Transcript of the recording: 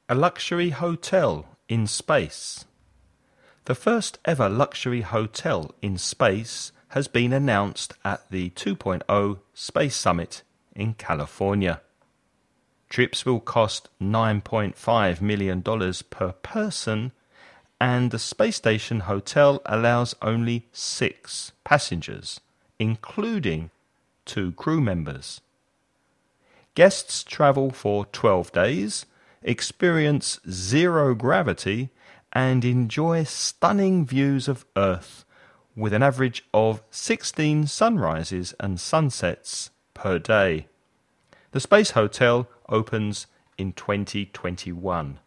A luxury hotel in space. The first ever luxury hotel in space has been announced at the 2.0 Space Summit in California. Trips will cost $9.5 million per person, and the space station hotel allows only 6 passengers, including 2 crew members. Guests travel for 12 days, experience zero gravity, and enjoy stunning views of Earth, with an average of 16 sunrises and sunsets per day. The Space Hotel opens in 2021.